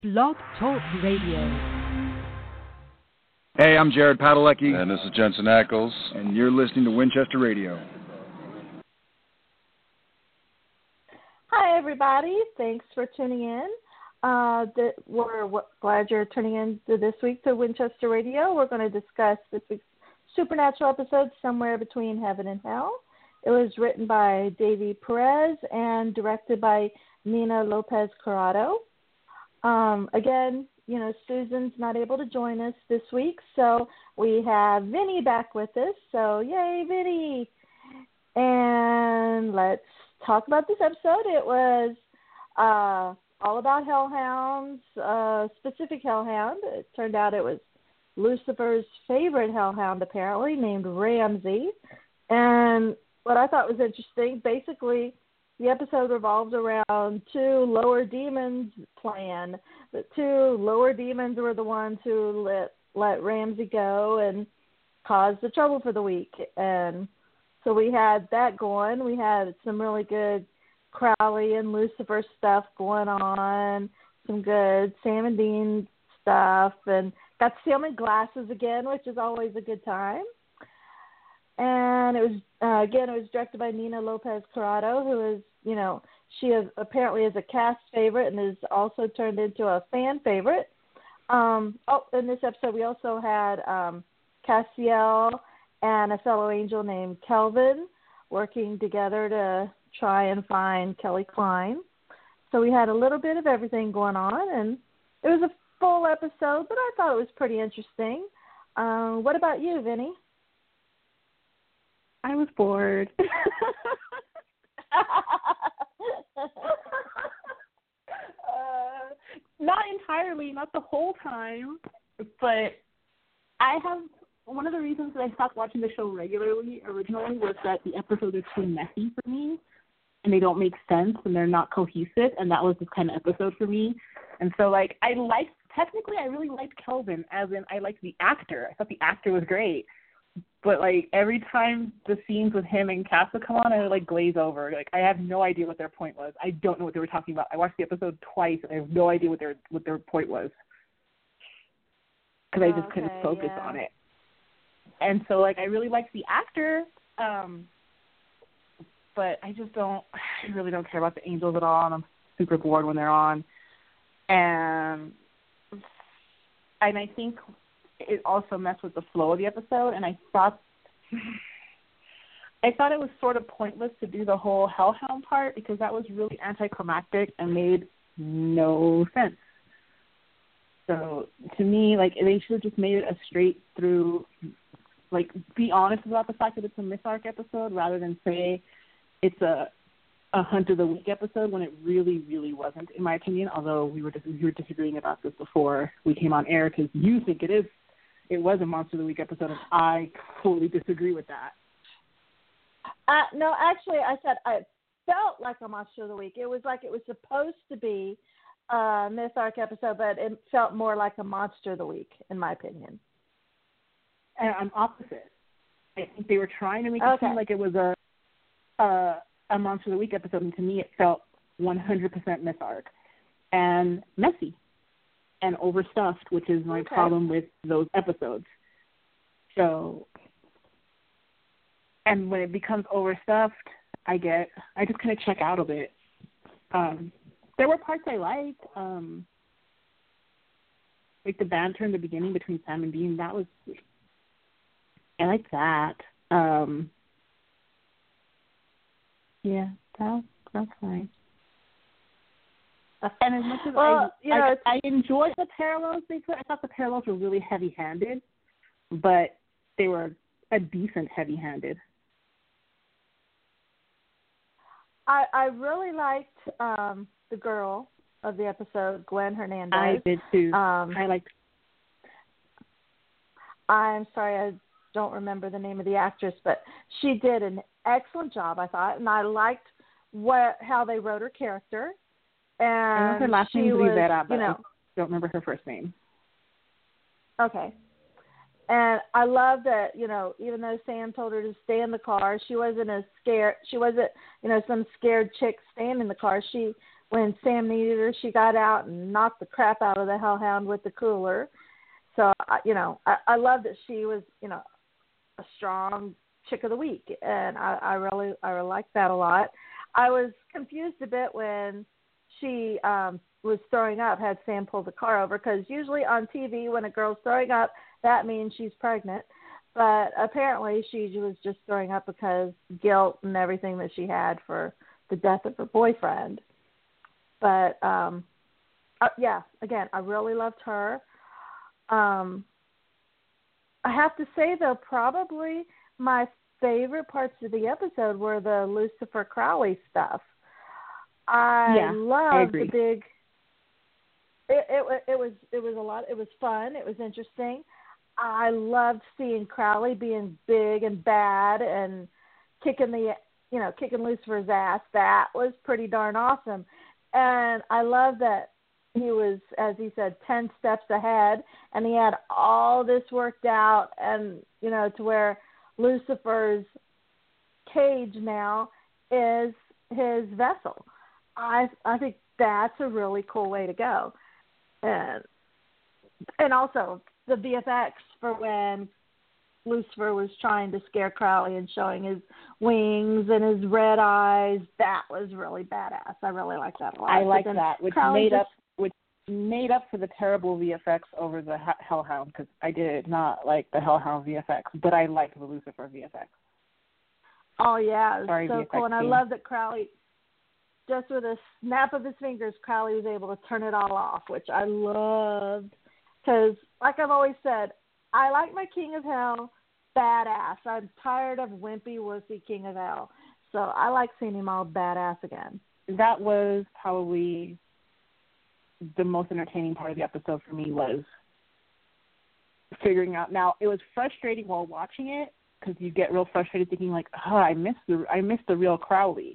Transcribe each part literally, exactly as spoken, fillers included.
Blog Talk Radio. Hey, I'm Jared Padalecki. And this is Jensen Ackles. And you're listening to Winchester Radio. Hi, everybody. Thanks for tuning in. Uh, the, we're w- glad you're tuning in to this week to Winchester Radio. We're going to discuss this week's Supernatural episode, Somewhere Between Heaven and Hell. It was written by Davey Perez and directed by Nina Lopez Corrado. Um, again, you know, Susan's not able to join us this week, so we have Vinny back with us. So, yay, Vinny! And let's talk about this episode. It was uh, all about hellhounds, uh, specific hellhound. It turned out it was Lucifer's favorite hellhound, apparently, named Ramsey. And what I thought was interesting, basically, the episode revolves around two lower demons' plan. The two lower demons were the ones who let let Ramsey go and caused the trouble for the week. And so we had that going. We had some really good Crowley and Lucifer stuff going on, some good Sam and Dean stuff, and got to see them in glasses again, which is always a good time. And it was, uh, again, it was directed by Nina Lopez Corrado, who is, you know, she is apparently is a cast favorite and is also turned into a fan favorite. Um, oh, in this episode, we also had um, Cassiel and a fellow angel named Kelvin working together to try and find Kelly Klein. So we had a little bit of everything going on, and it was a full episode, but I thought it was pretty interesting. Uh, what about you, Vinny? I was bored. uh, not entirely, not the whole time, but I have one of the reasons that I stopped watching the show regularly originally was that the episodes are too messy for me, and they don't make sense, and they're not cohesive, and that was this kind of episode for me. And so, like, I liked, technically, I really liked Kelvin, as in I liked the actor. I thought the actor was great. But, like, every time the scenes with him and Cass would come on, I would, like, glaze over. Like, I have no idea what their point was. I don't know what they were talking about. I watched the episode twice, and I have no idea what their what their point was. Because I just okay, couldn't focus yeah. on it. And so, like, I really liked the actor, um, but I just don't, I really don't care about the angels at all, and I'm super bored when they're on. And, and I think it also messed with the flow of the episode, and I thought I thought it was sort of pointless to do the whole hellhound part because that was really anticlimactic and made no sense. So to me, like, they should have just made it a straight through, like, be honest about the fact that it's a Myth Arc episode rather than say it's a a Hunt of the Week episode when it really, really wasn't, in my opinion, although we were, dis- we were disagreeing about this before we came on air because you think it is. It was a Monster of the Week episode, and I totally disagree with that. Uh, no, actually, I said I felt like a Monster of the Week. It was like it was supposed to be a Myth Arc episode, but it felt more like a Monster of the Week, in my opinion. And I'm opposite. I think they were trying to make okay. it seem like it was a, a a Monster of the Week episode, and to me it felt one hundred percent Myth Arc and messy and overstuffed, which is my okay. problem with those episodes. So, and when it becomes overstuffed, I get, I just kind of check out a bit. Um, there were parts I liked, um, like the banter in the beginning between Sam and Dean. That was, I liked that. Um, yeah, that that's fine. And as much as well, I, you know, I, I enjoyed the parallels they put, I thought the parallels were really heavy-handed, but they were a decent heavy-handed. I, I really liked um, the girl of the episode, Gwen Hernandez. I did too. Um, I liked. I'm sorry, I don't remember the name of the actress, but she did an excellent job, I thought, and I liked what how they wrote her character. And I know her last she name is was, Rivera, but you know, I don't remember her first name. Okay. And I love that, you know, even though Sam told her to stay in the car, she wasn't as scared. She wasn't, you know, some scared chick staying in the car. She when Sam needed her, she got out and knocked the crap out of the hellhound with the cooler. So, you know, I, I love that she was, you know, a strong chick of the week, and I, I really, I really liked that a lot. I was confused a bit when she um, was throwing up, had Sam pull the car over, because usually on T V when a girl's throwing up, that means she's pregnant. But apparently she was just throwing up because guilt and everything that she had for the death of her boyfriend. But, um, uh, yeah, again, I really loved her. Um, I have to say, though, probably my favorite parts of the episode were the Lucifer Crowley stuff. I yeah, loved I the big. It, it it was it was a lot. It was fun. It was interesting. I loved seeing Crowley being big and bad and kicking the you know kicking Lucifer's ass. That was pretty darn awesome. And I love that he was, as he said, ten steps ahead, and he had all this worked out, and you know to where Lucifer's cage now is his vessel. I I think that's a really cool way to go, and and also the V F X for when Lucifer was trying to scare Crowley and showing his wings and his red eyes. That was really badass. I really like that a lot. I like that, which Crowley made just, up which made up for the terrible V F X over the Hellhound, because I did not like the Hellhound V F X, but I liked the Lucifer V F X. Oh yeah, it was Sorry, so V F X cool, and I team. love that Crowley, just with a snap of his fingers, Crowley was able to turn it all off, which I loved. Because, like I've always said, I like my King of Hell badass. I'm tired of wimpy, wussy King of Hell. So I like seeing him all badass again. That was probably the most entertaining part of the episode for me, was figuring out. Now, it was frustrating while watching it, because you get real frustrated thinking like, oh, I missed the I missed the real Crowley.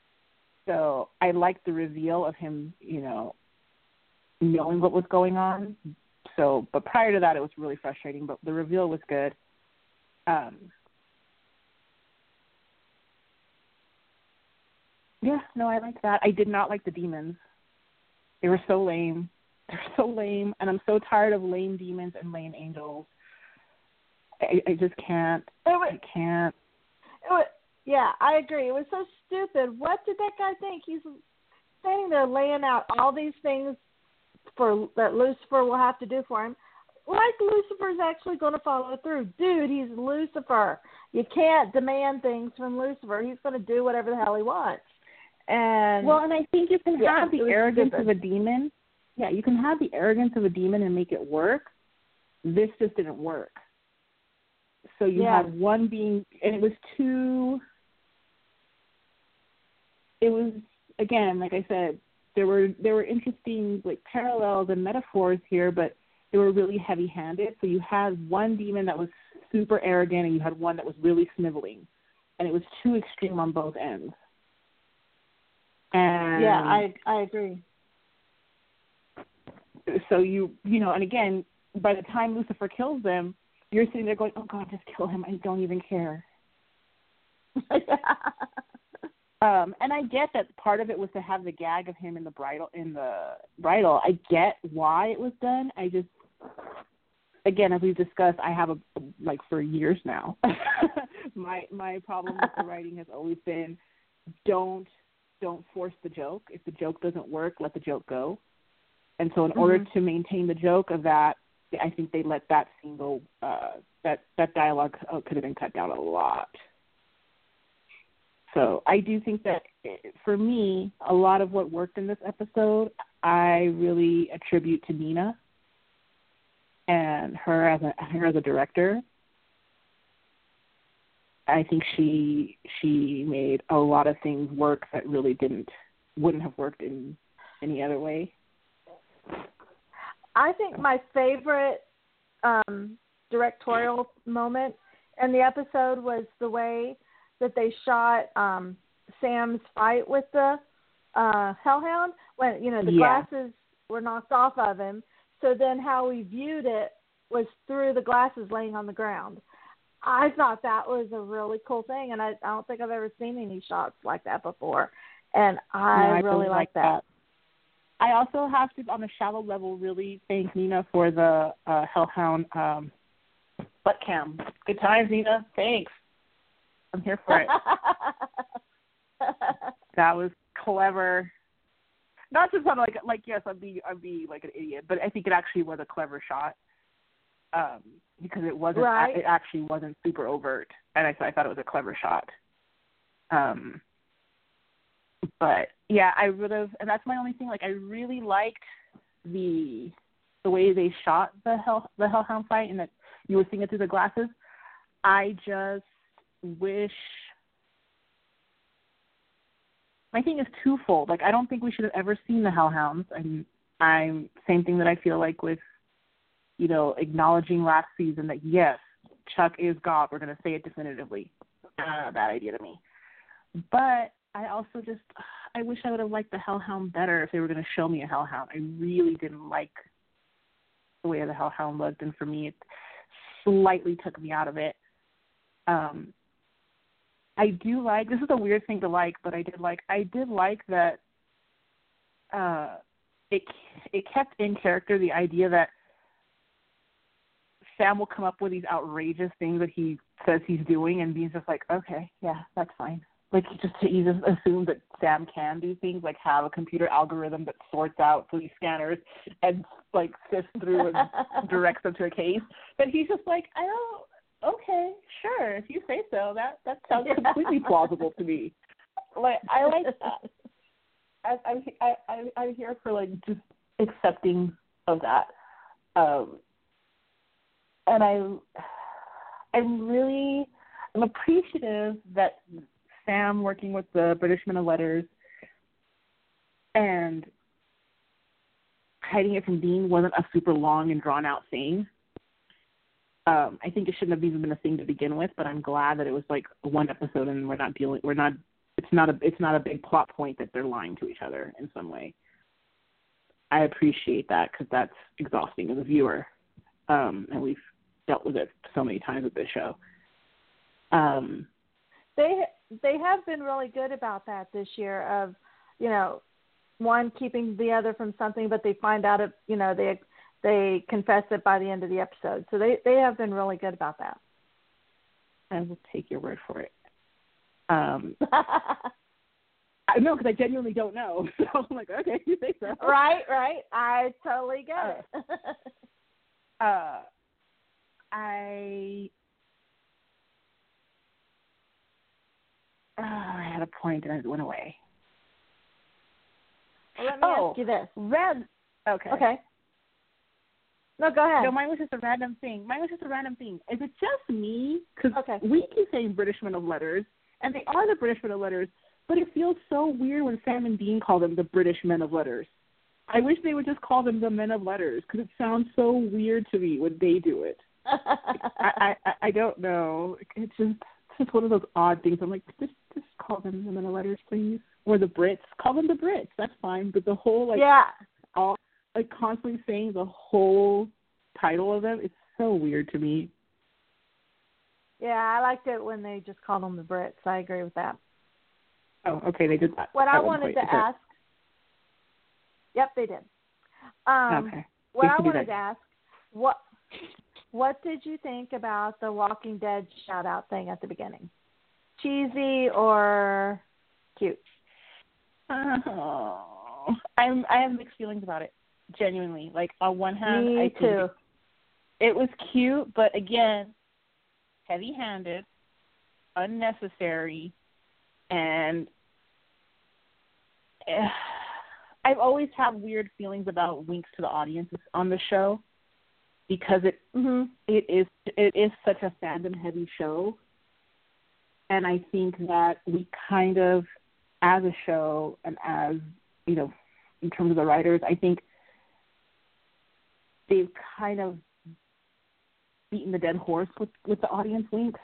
So I liked the reveal of him, you know, knowing what was going on. So, but prior to that, it was really frustrating. But the reveal was good. Um, yeah, no, I like that. I did not like the demons. They were so lame. They're so lame, and I'm so tired of lame demons and lame angels. I, I just can't. It was, I can't. It was, yeah, I agree. It was so stupid. What did that guy think? He's standing there laying out all these things for that Lucifer will have to do for him. Like Lucifer's actually going to follow through. Dude, he's Lucifer. You can't demand things from Lucifer. He's going to do whatever the hell he wants. And Well, and I think you can yeah, have the it was arrogance stupid. of a demon. Yeah, you can have the arrogance of a demon and make it work. This just didn't work. So you Yeah. had one being, and it was too, it was, again, like I said, there were there were interesting like parallels and metaphors here, but they were really heavy-handed. So you had one demon that was super arrogant, and you had one that was really sniveling, and it was too extreme on both ends. And yeah, I I agree. So you you know, and again, by the time Lucifer kills them, you're sitting there going, "Oh God, just kill him! I don't even care." Um, and I get that part of it was to have the gag of him in the bridal. In the bridal, I get why it was done. I just, again, as we've discussed, I have a like for years now. my my problem with the writing has always been, don't don't force the joke. If the joke doesn't work, let the joke go. And so, in mm-hmm. order to maintain the joke of that, I think they let that scene go. Uh, that that dialogue could have been cut down a lot. So I do think that, for me, a lot of what worked in this episode, I really attribute to Nina and her as a her as a director. I think she she made a lot of things work that really didn't wouldn't have worked in any other way. I think my favorite um, directorial moment in the episode was the way that they shot um, Sam's fight with the uh, Hellhound when, you know, the yeah. glasses were knocked off of him. So then how we viewed it was through the glasses laying on the ground. I thought that was a really cool thing, and I, I don't think I've ever seen any shots like that before. And I no, I really, really like like that. I also have to, on a shallow level, really thank Nina for the uh, Hellhound um, butt cam. Good times, Nina. Thanks. I'm here for it. That was clever. Not to sound like like yes, I'd be I'd be like an idiot, but I think it actually was a clever shot um, because it wasn't right. it actually wasn't super overt, and I, I thought it was a clever shot. Um, but yeah, I would have, and that's my only thing. Like, I really liked the the way they shot the hell the Hellhound fight, and that you were seeing it through the glasses. I just wish. My thing is twofold. Like, I don't think we should have ever seen the Hellhounds, and I'm same thing that I feel like with, you know, acknowledging last season that yes, Chuck is God. We're going to say it definitively. Uh, bad idea to me. But I also just, I wish I would have liked the Hellhound better if they were going to show me a Hellhound. I really didn't like the way the Hellhound looked, and for me, it slightly took me out of it. Um, I do like, this is a weird thing to like, but I did like, I did like that uh, it it kept in character the idea that Sam will come up with these outrageous things that he says he's doing, and Dean's just like, okay, yeah, that's fine. Like, he just, he just assumes that Sam can do things, like have a computer algorithm that sorts out police scanners and, like, sifts through and directs them to a case. But he's just like, I don't, okay, sure, if you say so. That that sounds completely plausible to me. Like, I like that. I, I'm I, I, I'm here for, like, just accepting of that. Um, and I, I'm really, I'm appreciative that Sam working with the British Men of Letters and hiding it from Dean wasn't a super long and drawn out thing. Um, I think it shouldn't have even been a thing to begin with, but I'm glad that it was like one episode and we're not dealing, we're not, it's not a, it's not a big plot point that they're lying to each other in some way. I appreciate that because that's exhausting as a viewer. Um, and we've dealt with it so many times with this show. Um, they, they have been really good about that this year of, you know, one keeping the other from something, but they find out, if, you know, they, they confess it by the end of the episode. So they, they have been really good about that. I will take your word for it. Um, I know, because I genuinely don't know. So I'm like, okay, you think so. Right, right. I totally get uh, it. uh, I, oh, I had a point and it went away. Well, let me oh, ask you this. Red. Okay. Okay. No, go ahead. No, mine was just a random thing. Mine was just a random thing. Is it just me? Because okay. we keep saying British Men of Letters, and they are the British Men of Letters, but it feels so weird when Sam and Dean call them the British Men of Letters. I wish they would just call them the Men of Letters, because it sounds so weird to me when they do it. I, I I don't know. It's just, it's just one of those odd things. I'm like, just just call them the Men of Letters, please. Or the Brits. Call them the Brits. That's fine. But the whole, like, yeah. all, like, constantly saying the whole title of them, it's so weird to me. Yeah, I liked it when they just called them the Brits. I agree with that. Oh, okay, they did that. What that I wanted to okay. ask, yep, they did. Um, okay. What I wanted to ask, what what did you think about the Walking Dead shout-out thing at the beginning? Cheesy or cute? Oh, I'm I have mixed feelings about it. Genuinely, like on one hand, Me I too. think it, it was cute, but again, heavy-handed, unnecessary, and uh, I've always had weird feelings about winks to the audience on the show because it mm-hmm. it is it is such a fandom-heavy show, and I think that we kind of, as a show and as, you know, in terms of the writers, I think they've kind of beaten the dead horse with, with the audience winks.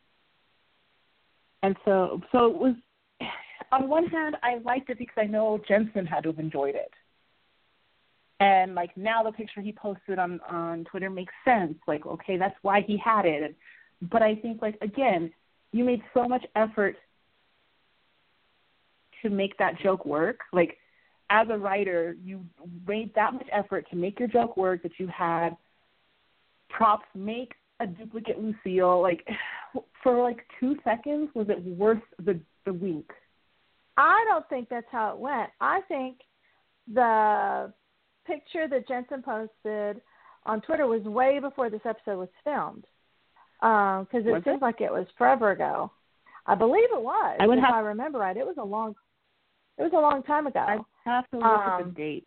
And so so it was, on one hand, I liked it because I know Jensen had to have enjoyed it. And, like, now the picture he posted on, on Twitter makes sense. Like, okay, that's why he had it. And, but I think, like, again, you made so much effort to make that joke work. Like, as a writer, you made that much effort to make your joke work, that you had props, make a duplicate Lucille. Like, for like two seconds, was it worth the, the wink? I don't think that's how it went. I think the picture that Jensen posted on Twitter was way before this episode was filmed, because um, it seems like it was forever ago. I believe it was. I would if have, I remember right, it was a long, it was a long time ago. I have to look um, at the date.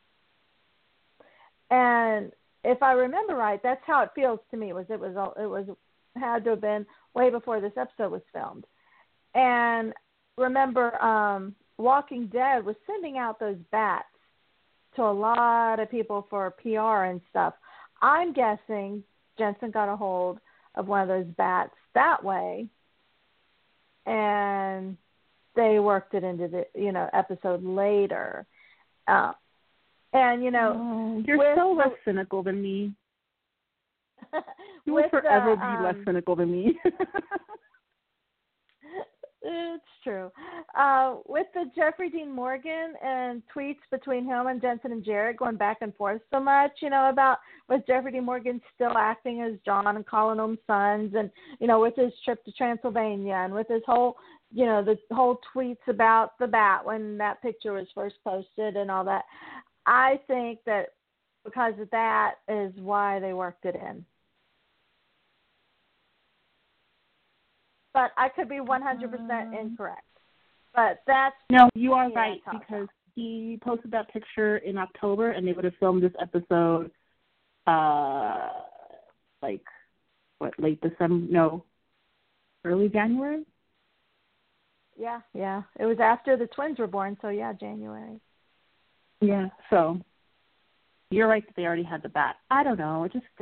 And if I remember right, that's how it feels to me. Was it was it was had to have been way before this episode was filmed. And remember, um, Walking Dead was sending out those bats to a lot of people for P R and stuff. I'm guessing Jensen got a hold of one of those bats that way, and they worked it into the you know episode later. Uh, and you know, oh, you're so less the, cynical than me. You will forever the, um, be less cynical than me. It's true. Uh, with the Jeffrey Dean Morgan and tweets between him and Jensen and Jarrett going back and forth so much, you know, about was Jeffrey Dean Morgan still acting as John and calling them sons, and, you know, with his trip to Transylvania and with his whole, you know, the whole tweets about the bat when that picture was first posted and all that. I think that because of that is why they worked it in. But I could be one hundred percent incorrect. But that's... No, you are right, because he posted that picture in October, and they would have filmed this episode, uh, like, what, late December? No, early January? Yeah, yeah. It was after the twins were born, so yeah, January. Yeah, so you're right that they already had the bat. I don't know. It just... Uh,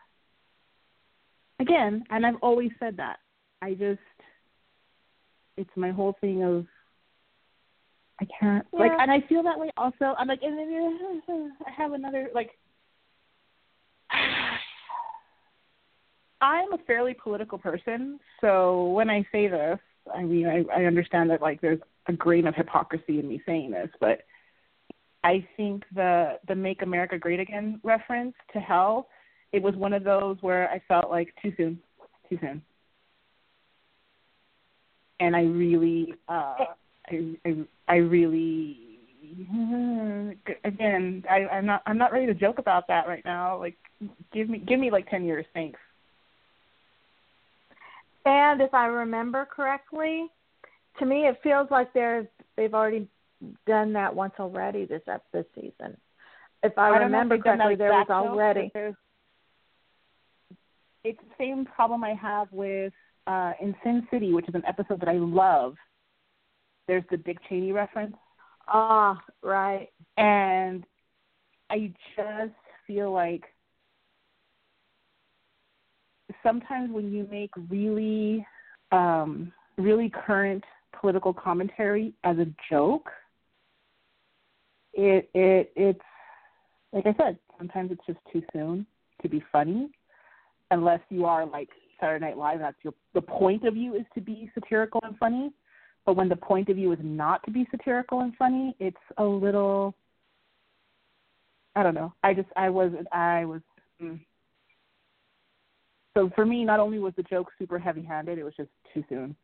again, and I've always said that. I just, it's my whole thing of, I can't, yeah. like, and I feel that way also. I'm like, and then I have another, like, I'm a fairly political person, so when I say this, I mean, I, I understand that, like, there's a grain of hypocrisy in me saying this, but I think the, the Make America Great Again reference to hell, it was one of those where I felt like too soon, too soon. And I really, uh, I, I, I really, again, I, I'm not, I'm not ready to joke about that right now. Like, give me, give me like ten years, thanks. And if I remember correctly, to me, it feels like they're, they've already done that once already this this season. If I, I remember correctly, there was already. It's the same problem I have with. Uh, in Sin City, which is an episode that I love, there's the Dick Cheney reference. Ah, right. And I just feel like sometimes when you make really, um, really current political commentary as a joke, it it it's, like I said, sometimes it's just too soon to be funny, unless you are like Saturday Night Live, that's your, the point of view is to be satirical and funny, but when the point of view is not to be satirical and funny, it's a little, I don't know, I just, I was, I was, mm. So for me, not only was the joke super heavy-handed, it was just too soon.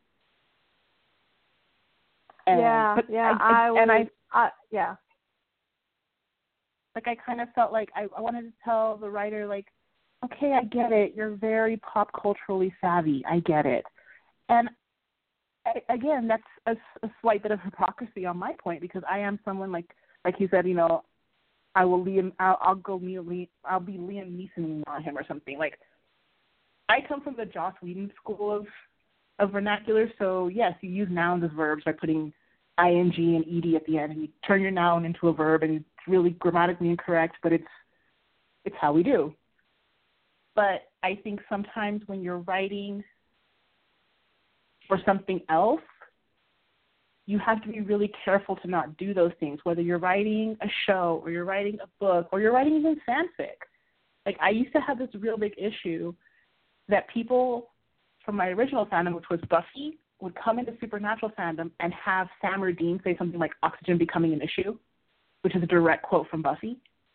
And, yeah, yeah, I, I, I and I, I, yeah. Like, I kind of felt like I, I wanted to tell the writer, like, okay, I get it. You're very pop culturally savvy. I get it. And I, again, that's a, a slight bit of hypocrisy on my point, because I am someone like, like you said, you know, I will Liam, I'll, I'll go Liam, I'll be Liam Neeson on him or something. Like, I come from the Joss Whedon school of of vernacular. So yes, you use nouns as verbs by putting ing and ed at the end, and you turn your noun into a verb, and it's really grammatically incorrect, but it's it's how we do. But I think sometimes when you're writing for something else, you have to be really careful to not do those things, whether you're writing a show or you're writing a book or you're writing even fanfic. Like, I used to have this real big issue that people from my original fandom, which was Buffy, would come into Supernatural fandom and have Sam or Dean say something like oxygen becoming an issue. which is a direct quote from Buffy.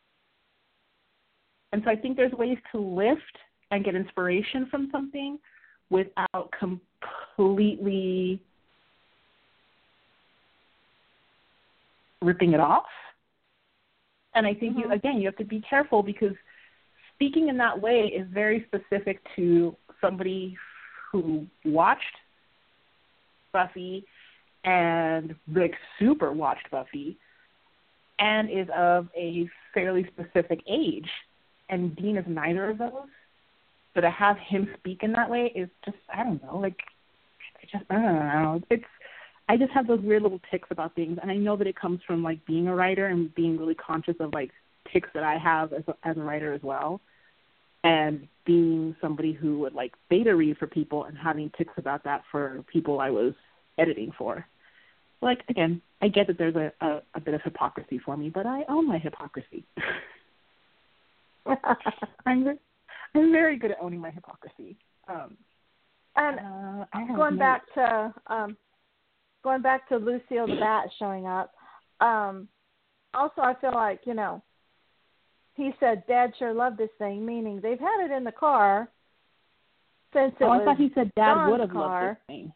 And so I think there's ways to lift and get inspiration from something without completely ripping it off. And I think, mm-hmm. you again, you have to be careful because speaking in that way is very specific to somebody who watched Buffy and like super watched Buffy and is of a fairly specific age. And Dean is neither of those. So to have him speak in that way is just, I don't know, like, I just, I don't know. It's, I just have those weird little tics about things. And I know that it comes from, like, being a writer and being really conscious of, like, tics that I have as a, as a writer as well. And being somebody who would, like, beta read for people and having tics about that for people I was editing for. Like, again, I get that there's a, a, a bit of hypocrisy for me, but I own my hypocrisy. I'm, I'm very good at owning my hypocrisy. Um, and uh, going back to um, going back to Lucille the Bat showing up. Um, also, I feel like you know, he said, "Dad sure loved this thing," meaning they've had it in the car since it oh, was I thought he said Dad John's would have car. loved this thing.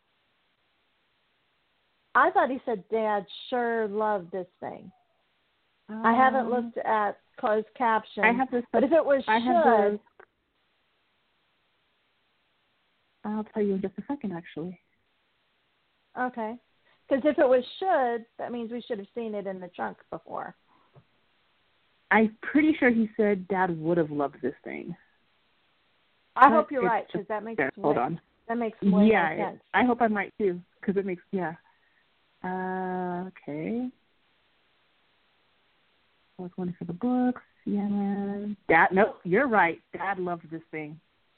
I thought he said Dad sure loved this thing. Um, I haven't looked at closed caption. I have this, but if it was I should, have this, I'll tell you in just a second, actually. Okay. Because if it was should, that means we should have seen it in the trunk before. I'm pretty sure he said Dad would have loved this thing. I but hope you're it's right, because that makes there. way, Hold on. That makes way yeah, more sense. I hope I'm right too, because it makes yeah. Uh, okay. What's one for the books? Yeah. Dad, no, you're right. Dad loved this thing.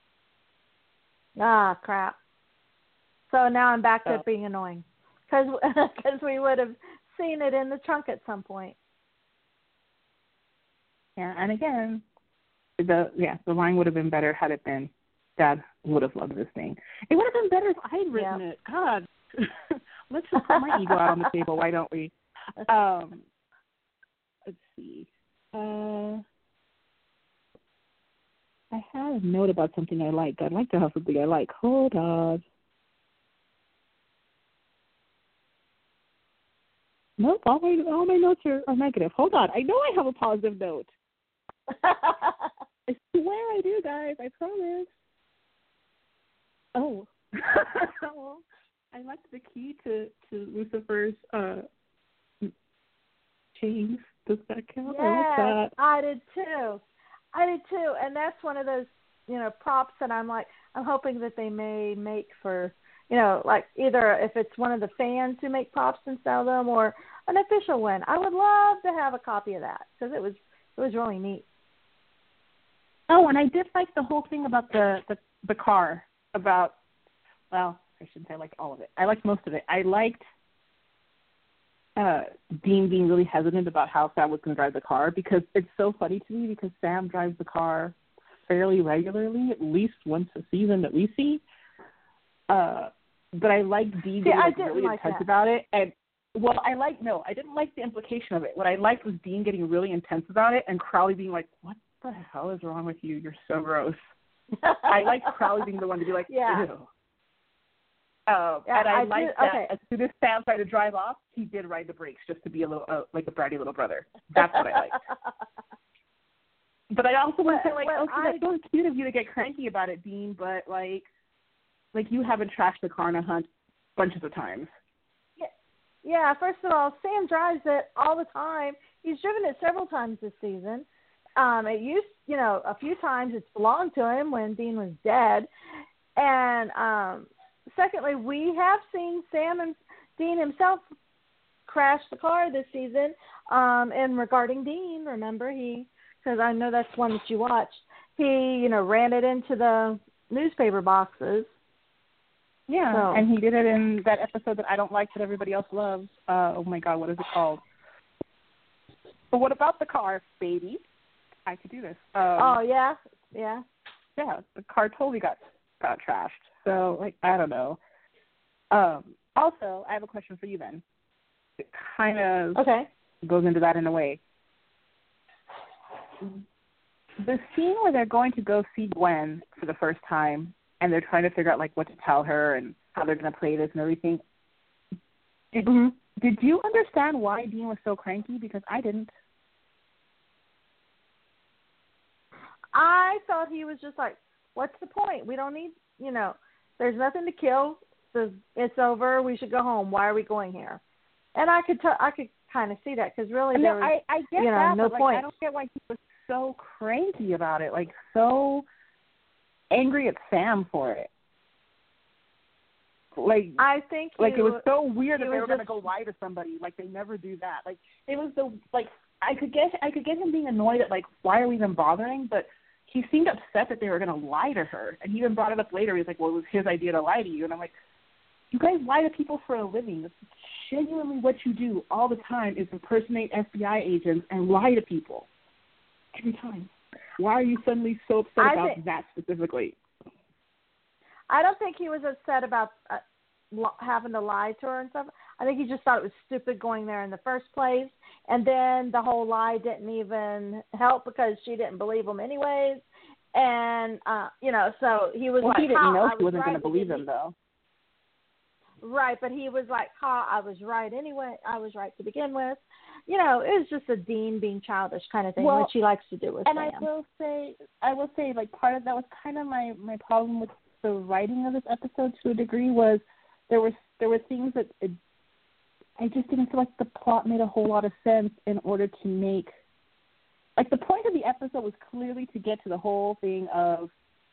Ah, crap. So now I'm back to oh. it being annoying, because because we would have seen it in the trunk at some point. Yeah, and again, the yeah, the line would have been better had it been Dad would have loved this thing. It would have been better if I'd written yeah. it. God, let's just put my ego out on the table. Why don't we? Um, let's see. Uh, I had a note about something I like. I'd like to have something I like. Hold on. Nope, all my all my notes are, are negative. Hold on. I know I have a positive note. I swear I do, guys. I promise. Oh. Well, I liked the key to, to Lucifer's uh, chains. Does that count? Yeah, I like that. I did too. I did too. And that's one of those, you know, props that I'm like, I'm hoping that they may make for, you know, like either if it's one of the fans who make props and sell them or an official one. I would love to have a copy of that because it was it was really neat. Oh, and I did like the whole thing about the, the, the car, about, well, I shouldn't say I liked all of it. I liked most of it. I liked uh, Dean being really hesitant about how Sam was going to drive the car because it's so funny to me because Sam drives the car fairly regularly, at least once a season that we see. Uh, but I liked Dean being See, like, really like intense that. about it. And well, I like no, I didn't like the implication of it. What I liked was Dean getting really intense about it and Crowley being like, "What the hell is wrong with you? You're so gross." I like Crowley being the one to be like, yeah. "Ew." Um, yeah, and I, I like did, that okay. as soon as Sam tried to drive off, he did ride the brakes just to be a little uh, like a bratty little brother. That's what I liked. But I also want to say, like, well, okay, I, that's so cute of you to get cranky about it, Dean, but, like, like you haven't trashed the car in a hunt bunches of times. Yeah, yeah, first of all, Sam drives it all the time. He's driven it several times this season. Um, it used, you know, a few times it's belonged to him when Dean was dead. And um, secondly, we have seen Sam and Dean himself crash the car this season. Um, and regarding Dean, remember, he, because I know that's one that you watched, he, you know, ran it into the newspaper boxes. Yeah, so. And he did it in that episode that I don't like that everybody else loves. Uh, oh, my God, what is it called? But what about the car, baby? I could do this. Um, oh, yeah? Yeah. Yeah, the car totally got, got trashed. So, like, I don't know. Um, also, I have a question for you then. It kind of okay. goes into that in a way. The scene where they're going to go see Gwen for the first time and they're trying to figure out, like, what to tell her and how they're going to play this and everything, did, mm-hmm. did you understand why Dean was so cranky? Because I didn't. I thought he was just like, what's the point? We don't need, you know, there's nothing to kill. So it's over. We should go home. Why are we going here? And I could t- I could kind of see that because really no, there was, I, I get you know, that, no but, point. Like, I don't get why he was so cranky about it, like so angry at Sam for it. Like I think like he, it was so weird that they were just... going to go lie to somebody. Like they never do that. Like it was the like I could get I could get him being annoyed at like why are we even bothering, but he seemed upset that they were going to lie to her, and he even brought it up later. He's like, well, it was his idea to lie to you, and I'm like, you guys lie to people for a living. That's genuinely what you do all the time is impersonate F B I agents and lie to people every time. Why are you suddenly so upset I about think, that specifically? I don't think he was upset about uh, having to lie to her and stuff. I think he just thought it was stupid going there in the first place, and then the whole lie didn't even help because she didn't believe him anyways. And uh, you know, so he was well, like, he didn't know I she wasn't right, going to believe him though. Right, but he was like, "Ha, I was right anyway. I was right to begin with." You know, it was just a Dean being childish kind of thing, well, which he likes to do with and Sam. I will say, I will say, like part of that was kind of my, my problem with the writing of this episode to a degree was there was there were things that it, I just didn't feel like the plot made a whole lot of sense in order to make like the point of the episode was clearly to get to the whole thing of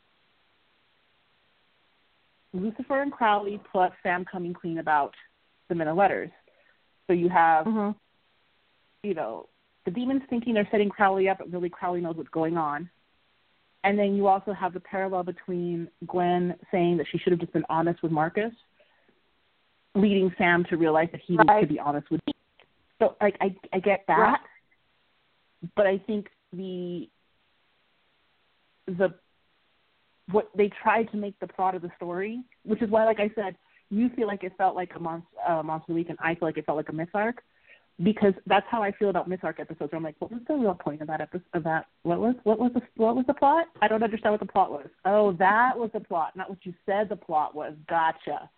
Lucifer and Crowley plus Sam coming clean about the Men of Letters. So you have, mm-hmm. you know, the demons thinking they're setting Crowley up, but really Crowley knows what's going on. And then you also have the parallel between Gwen saying that she should have just been honest with Marcus, leading Sam to realize that he right. needs to be honest with me. So, like, I, I get that, right. but I think the the what they tried to make the plot of the story, which is why, like I said, you feel like it felt like a Monster, uh, Monster Week, and I feel like it felt like a Myth Arc, because that's how I feel about Myth Arc episodes. I'm like, what was the real point of that episode? Of that what was what was the what was the plot? I don't understand what the plot was. Oh, that was the plot, not what you said the plot was. Gotcha.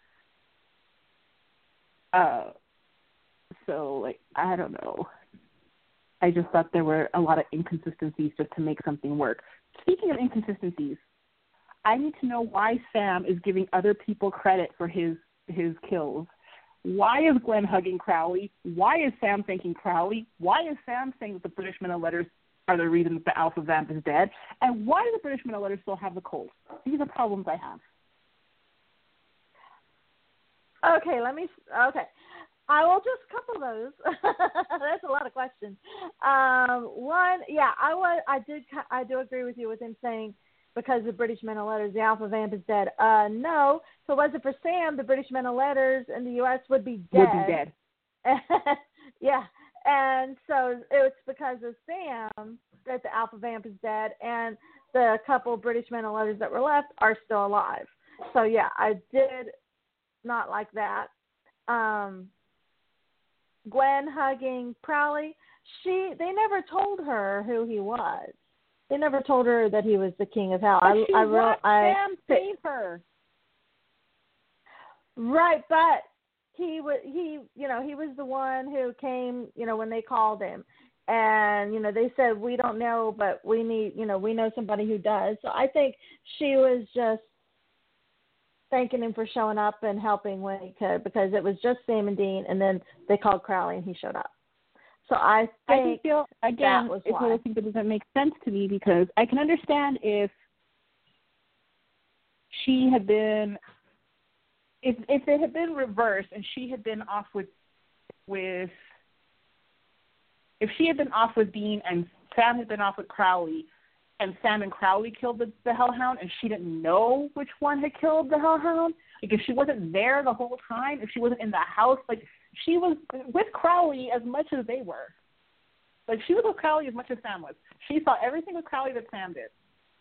Uh, so like I don't know. I just thought there were a lot of inconsistencies just to make something work. Speaking of inconsistencies, I need to know why Sam is giving other people credit for his his kills. Why is Gwen hugging Crowley? Why is Sam thanking Crowley? Why is Sam saying that the British Men of Letters are the reason that the Alpha Vamp is dead? And why do the British Men of Letters still have the cold? These are problems I have. Okay, let me. Okay, I will just couple those. That's a lot of questions. Um, one, yeah, I was. I did. I do agree with you with him saying, because the British Men of Letters, the Alpha Vamp is dead. Uh, no. If it wasn't for Sam, the British Men of Letters in the U S would be dead. Would be dead. Yeah. And so it's because of Sam that the Alpha Vamp is dead, and the couple British Men of Letters that were left are still alive. So, yeah, I did not like that. Um, Gwen hugging Crowley, she they never told her who he was. They never told her that he was the king of hell. But I, she I, watched I, Sam save her. Right, but he was he, you know, he was the one who came, you know, when they called him, and you know they said we don't know, but we need, you know, we know somebody who does. So I think she was just thanking him for showing up and helping when he could, because it was just Sam and Dean, and then they called Crowley and he showed up. So I think I feel, again, that was it's why. one of the things that doesn't make sense to me, because I can understand if she had been, if if it had been reversed and she had been off with, with, if she had been off with Dean and Sam had been off with Crowley, and Sam and Crowley killed the, the Hellhound, and she didn't know which one had killed the Hellhound, like if she wasn't there the whole time, if she wasn't in the house, like, she was with Crowley as much as they were. Like, she was with Crowley as much as Sam was. She saw everything with Crowley that Sam did.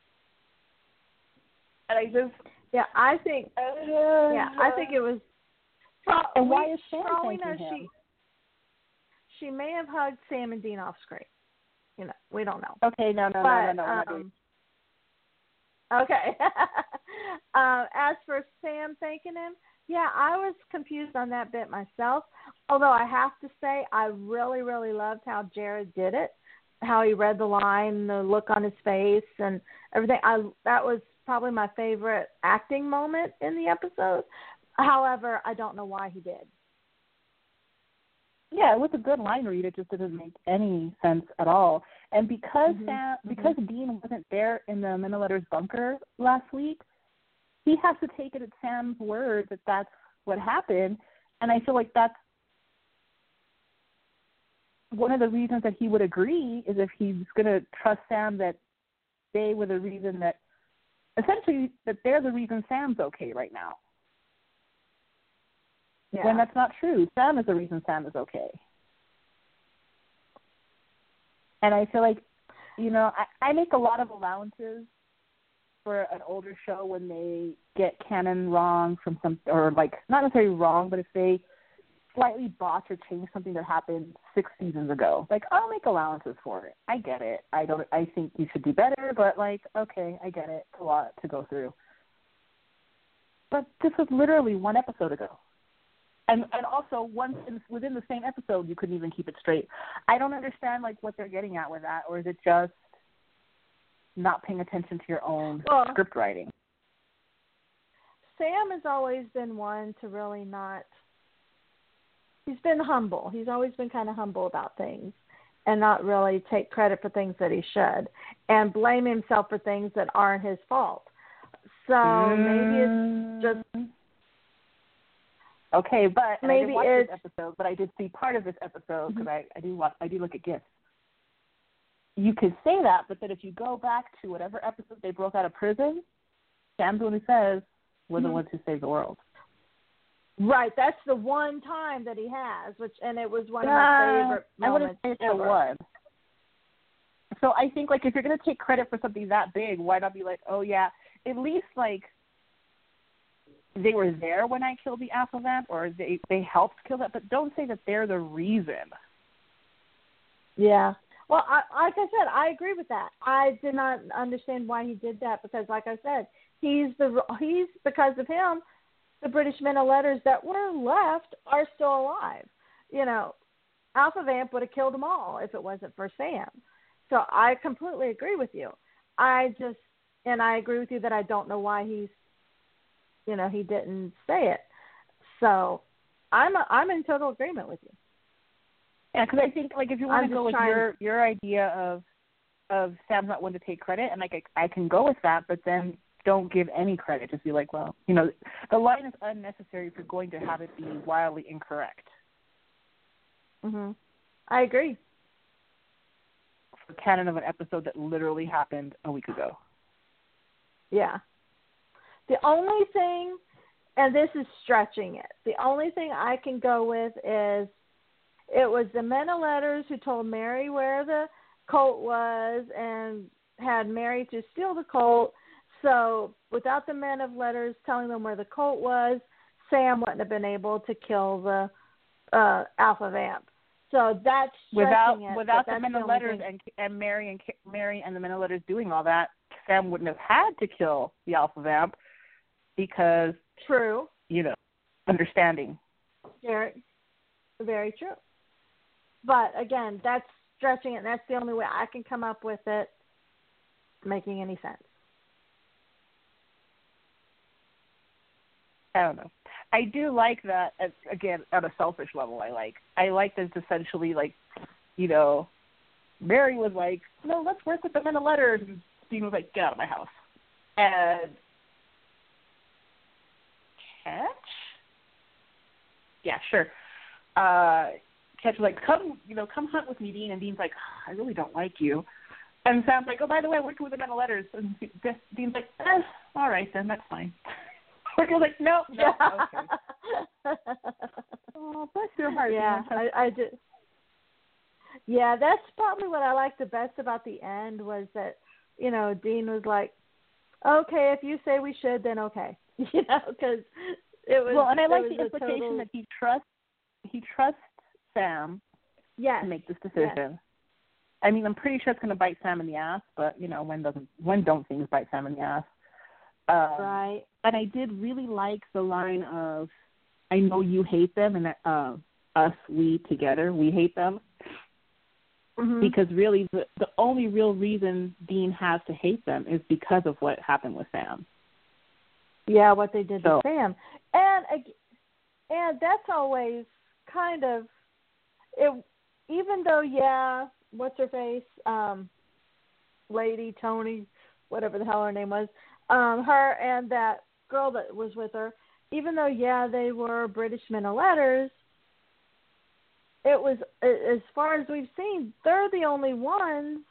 And I just... Yeah, I think... Uh, yeah, I think it was... And why is Sam Crowley thanking knows him? she, she may have hugged Sam and Dean off screen. You know, we don't know. Okay, no, no, but, no, no, no. um, doing... Okay. uh, as for Sam thanking him, yeah, I was confused on that bit myself. Although I have to say, I really, really loved how Jared did it, how he read the line, the look on his face, and everything. I that was probably my favorite acting moment in the episode. However, I don't know why he did. Yeah, it was a good line read. It just didn't make any sense at all. And because Mm-hmm. Sam, because mm-hmm. Dean wasn't there in the Manoletter's bunker last week, he has to take it at Sam's word that that's what happened. And I feel like that's one of the reasons that he would agree is if he's going to trust Sam that they were the reason that, essentially, that they're the reason Sam's okay right now. Yeah. When that's not true. Sam is the reason Sam is okay. And I feel like, you know, I, I make a lot of allowances for an older show when they get canon wrong from some, or like, not necessarily wrong, but if they slightly botch or change something that happened six seasons ago. Like, I'll make allowances for it. I get it. I don't, I think you should do better, but like, okay, I get it. It's a lot to go through. But this was literally one episode ago. And and also, once in, within the same episode, you couldn't even keep it straight. I don't understand, like, what they're getting at with that, or is it just not paying attention to your own well, script writing? Sam has always been one to really not – he's been humble. He's always been kind of humble about things and not really take credit for things that he should and blame himself for things that aren't his fault. So mm. maybe it's just – Okay, but maybe I didn't watch it's, this episode, but I did see part of this episode because mm-hmm. I, I do watch, I do look at GIFs. You could say that, but then if you go back to whatever episode they broke out of prison, Sam's one who says, we're mm-hmm. the ones who saved the world. Right, that's the one time that he has, which and it was one uh, of my favorite I moments I wouldn't say ever. It was. So I think, like, if you're going to take credit for something that big, why not be like, oh, yeah, at least, like, they were there when I killed the Alpha Vamp, or they, they helped kill that, but don't say that they're the reason. Yeah. Well, I, like I said, I agree with that. I did not understand why he did that because, like I said, he's the he's because of him, the British men of letters that were left are still alive. You know, Alpha Vamp would have killed them all if it wasn't for Sam. So I completely agree with you. I just, and I agree with you that I don't know why he's, you know, he didn't say it. So I'm a, I'm in total agreement with you. Yeah, because I think, like, if you want to go with trying... your your idea of of Sam's not one to take credit, and like I, I can go with that, but then don't give any credit. Just be like, well, you know, the line is unnecessary if you're going to have it be wildly incorrect. Mhm. I agree. For canon of an episode that literally happened a week ago. Yeah. The only thing, and this is stretching it, the only thing I can go with is it was the men of letters who told Mary where the colt was and had Mary to steal the colt. So without the men of letters telling them where the colt was, Sam wouldn't have been able to kill the uh, Alpha Vamp. So that's without it, without the that's men the of letters thing. and and Mary and Mary and the men of letters doing all that, Sam wouldn't have had to kill the Alpha Vamp because true, you know, understanding. Very, very true. But again, that's stretching it. And that's the only way I can come up with it making any sense. I don't know. I do like that, as, again, at a selfish level, I like. I like that it's essentially like, you know, Mary was like, no, let's work with the men of letters. And Dean was like, get out of my house. And Ketch? Yeah, sure. Uh, Ketch was like, come, you know, come hunt with me, Dean. And Dean's like, I really don't like you. And Sam's like, oh, by the way, I'm working with the men of letters. And Dean's like, eh, all right, then, that's fine. You're like, no, no, okay. Oh, bless your heart. Yeah, I, I did. Yeah, that's probably what I liked the best about the end was that, you know, Dean was like, okay, if you say we should, then okay. You know, because it was. Well, and I like the implication total... that he trusts, he trusts Sam yes. to make this decision. Yes. I mean, I'm pretty sure it's going to bite Sam in the ass, but, you know, when doesn't when don't things bite Sam in the ass? Um, right. And I did really like the line of, I know you hate them, and uh, us, we together, we hate them. Mm-hmm. Because really, the, the only real reason Dean has to hate them is because of what happened with Sam. Yeah, what they did so, to Sam. And, and that's always kind of, it. even though, yeah, what's her face, um, Lady Tony, whatever the hell her name was, um, her and that girl that was with her, even though, yeah, they were British men of letters, it was, as far as we've seen, they're the only ones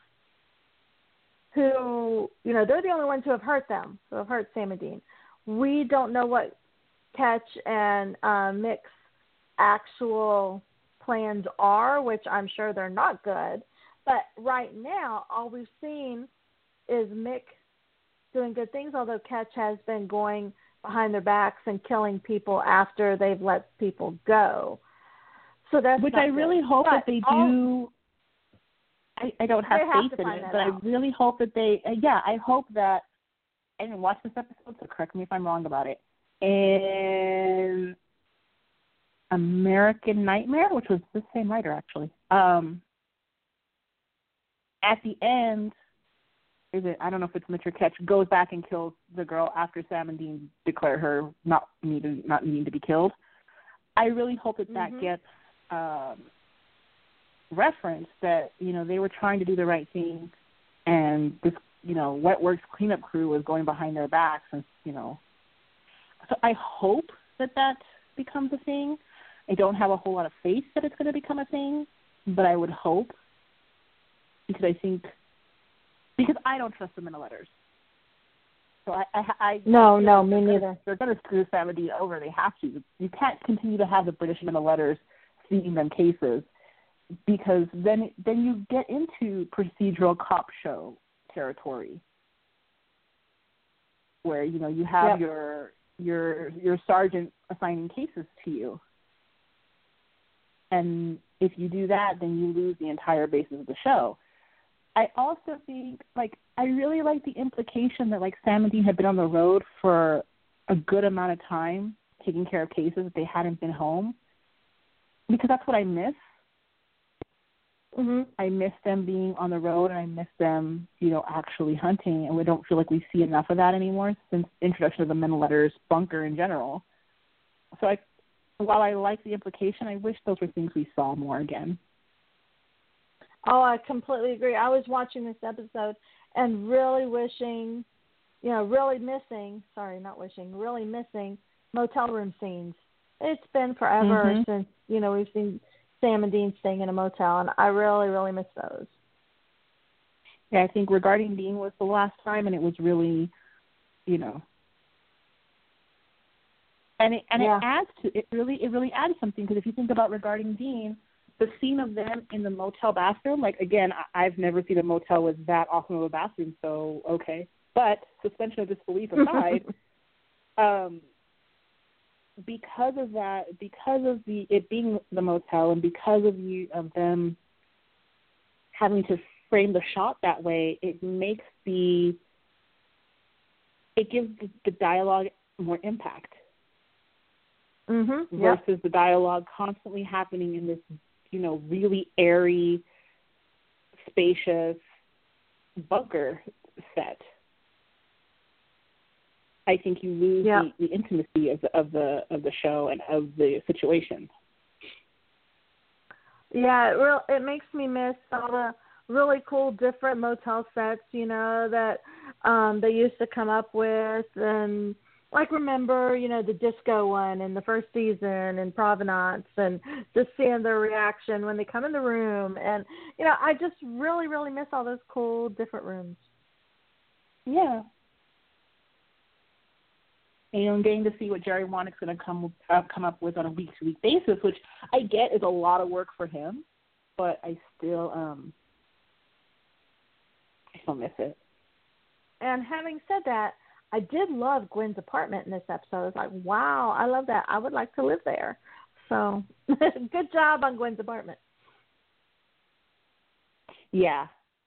who, you know, they're the only ones who have hurt them, who have hurt Sam and Dean. We don't know what Ketch and uh, Mick's actual plans are, which I'm sure they're not good. But right now, all we've seen is Mick doing good things, although Ketch has been going behind their backs and killing people after they've let people go. So that's Which not I really good. hope but that they all, do. I, I don't have have faith in it, that but out. I really hope that they, uh, yeah, I hope that, I didn't watch this episode, so correct me if I'm wrong about it, in American Nightmare, which was the same writer, actually, um, at the end, is it, I don't know if it's Mister Ketch, goes back and kills the girl after Sam and Dean declare her not needing, not needing to be killed. I really hope that that mm-hmm. gets um, referenced, that, you know, they were trying to do the right thing, and this, you know, Wet Works cleanup crew was going behind their backs, and, you know. So I hope that that becomes a thing. I don't have a whole lot of faith that it's going to become a thing, but I would hope, because I think, because I don't trust them in the letters. So I, I, I no, I no, like me they're neither. Gonna, they're going to screw Sam and Dean over. They have to. You can't continue to have the British men of letters seeing them cases, because then then you get into procedural cop show territory, where, you know, you have yep. your your your sergeant assigning cases to you, and if you do that, then you lose the entire basis of the show. I also think, like, I really like the implication that, like, Sam and Dean had been on the road for a good amount of time taking care of cases that they hadn't been home, because that's what I miss. Mm-hmm. I miss them being on the road, and I miss them, you know, actually hunting, and we don't feel like we see enough of that anymore since the introduction of the Men of Letters bunker in general. So I, while I like the implication, I wish those were things we saw more again. Oh, I completely agree. I was watching this episode and really wishing, you know, really missing, sorry, not wishing, really missing motel room scenes. It's been forever mm-hmm. since, you know, we've seen Sam and Dean staying in a motel, and I really, really miss those. Yeah, I think Regarding Dean was the last time, and it was really, you know, and it and yeah. it adds to it really it really adds something, because if you think about Regarding Dean, the scene of them in the motel bathroom, like, again, I, I've never seen a motel with that awesome of a bathroom, so okay, but suspension of disbelief aside, um, because of that, because of the it being the motel, and because of you of them having to frame the shot that way, it makes the it gives the, the dialogue more impact. Mm-hmm. Versus yep. the dialogue constantly happening in this, you know, really airy, spacious bunker set. I think you lose yep. the, the intimacy of the of the of the show and of the situation. Yeah, it real it makes me miss all the really cool different motel sets, you know, that um they used to come up with, and like, remember, you know, the disco one in the first season in Provenance, and just seeing their reaction when they come in the room. And, you know, I just really, really miss all those cool different rooms. Yeah. And, you know, getting to see what Jerry Wannick's going to come uh, come up with on a week-to-week basis, which I get is a lot of work for him, but I still, um, I still miss it. And having said that, I did love Gwen's apartment in this episode. I was like, wow, I love that. I would like to live there. So good job on Gwen's apartment. Yeah.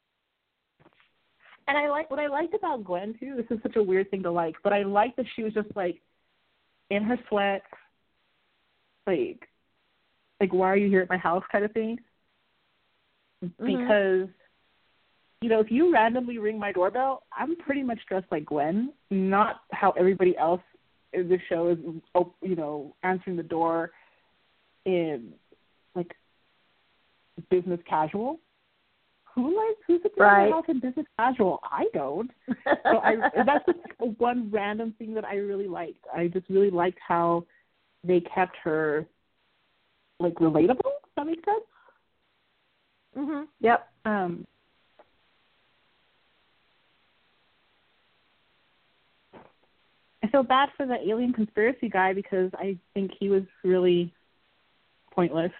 And I like what I liked about Gwen too. This is such a weird thing to like, but I liked that she was just like in her sweats, like, like why are you here at my house kind of thing. Mm-hmm. Because, you know, if you randomly ring my doorbell, I'm pretty much dressed like Gwen, not how everybody else in the show is, you know, answering the door in like business casual. Who likes who's at right. the house in business casual? I don't. So I that's just one random thing that I really liked. I just really liked how they kept her like relatable. Does that make sense? Mhm. Yep. Um. I feel bad for the alien conspiracy guy because I think he was really pointless.